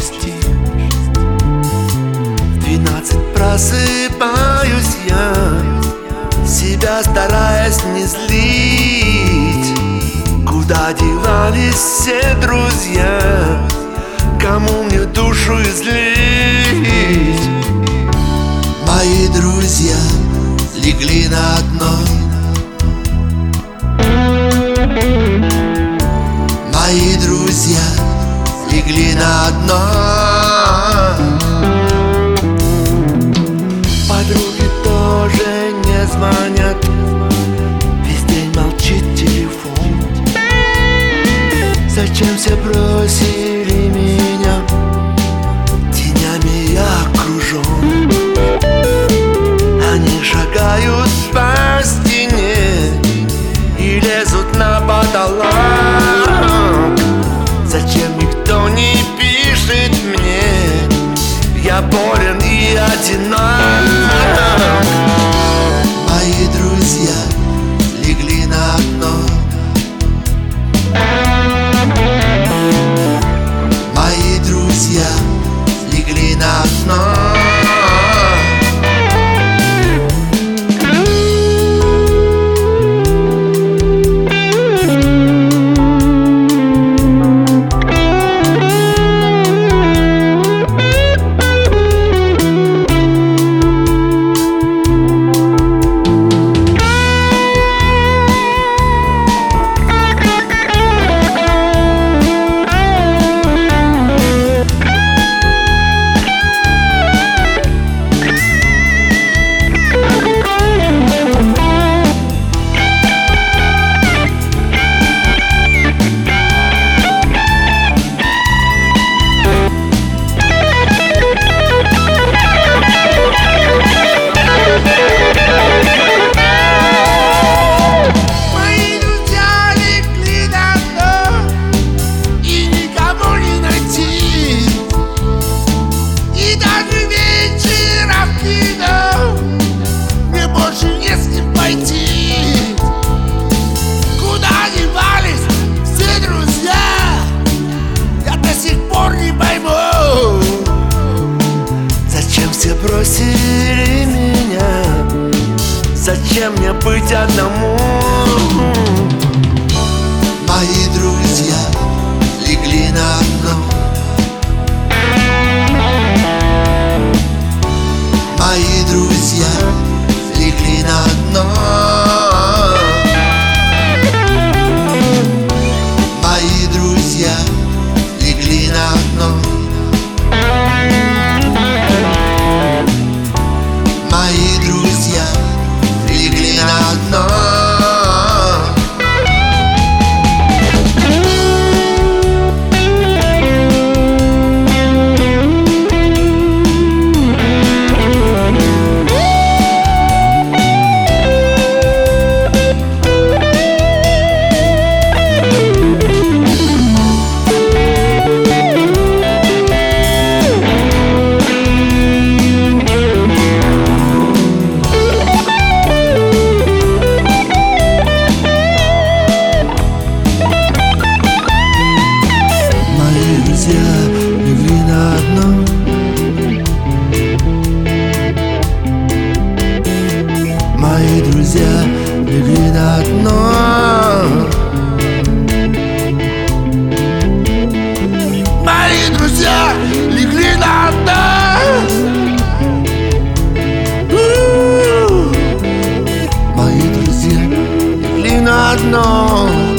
6. В 12 просыпаюсь я, себя стараясь не злить. Куда девались все друзья, кому мне душу излить? Мои друзья легли на дно, мои друзья легли на дно. Подруги тоже не звонят, весь день молчит телефон. Зачем все бросили меня? Тенями я окружен. Они шагают по стене и лезут на потолок. Зачем никто не пишет мне? Я болен и одинок. Мои друзья легли на дно, мои друзья легли на дно. Бросили меня, зачем мне быть одному? Мои друзья легли на дно, мои друзья легли на дно, мои друзья легли на дно. Мои друзья легли на дно. Легли на дно, мои друзья легли на дно, мои друзья легли на дно, мои друзья легли на дно.